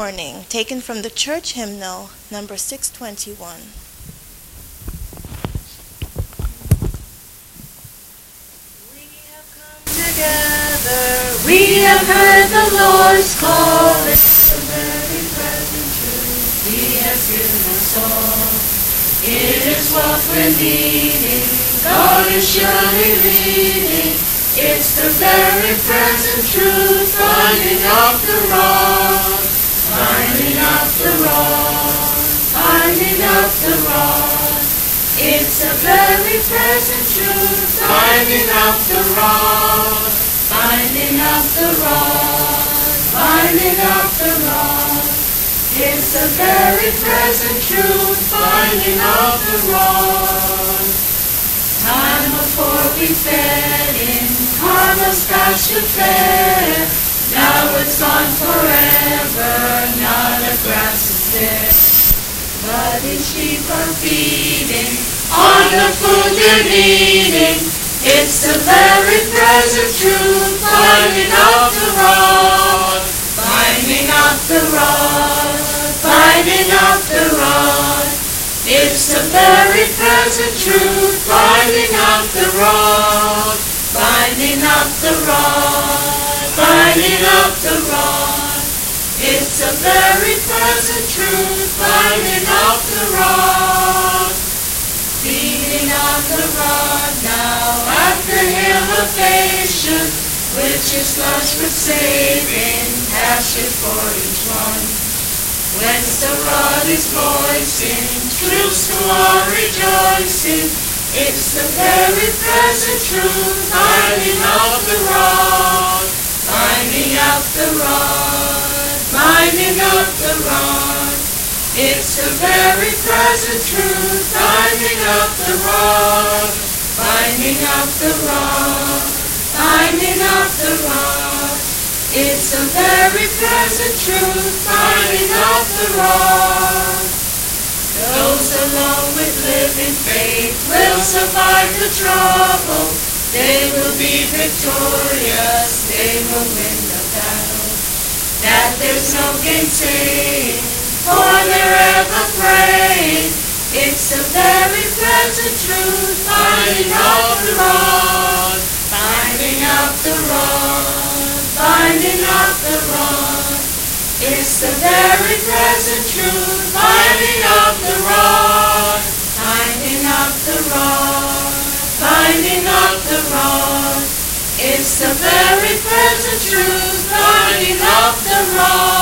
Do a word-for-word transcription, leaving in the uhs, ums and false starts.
Morning, taken from the church hymnal, number six twenty-one. We have come together, we have heard the Lord's call. It's a very present truth He has given us all. It is what we're needing, God is surely leading. It's the very present truth, finding out the rod, finding out the rod, finding out the rod. It's a very present truth, finding out the rod, finding out the rod, finding out the rod. It's a very present truth, finding out the rod. Time before we fed in Carmel's pasture fair, now it's gone forever, now the grass is there. But his sheep are feeding on the food they're needing. It's the very present truth, finding out the rod, finding out the rod, finding out the rod. It's the very present truth, finding out the rod, finding out the rod, finding out the rod. It's a very present truth, finding out the rod. Feeding on the rod now after hymnation, which is lush with saving, pasture for each one. Whence the rod is voicing, truths to our rejoicing. It's the very present truth, finding out the rod, finding out the rod, finding out the rod. It's the very present truth, finding out the rod, finding out the rod, finding out the rod. It's a very present truth, finding out the rod. Those alone with living faith will survive the trouble. They will be victorious, they will win the battle. That there's no gainsaying, for they're ever praying. It's a very present truth, finding out the rod, finding out the rod, finding out the rod. It's the very present truth, finding out the rod, finding out the rod, finding out the rod. It's the very present truth, finding out the rod.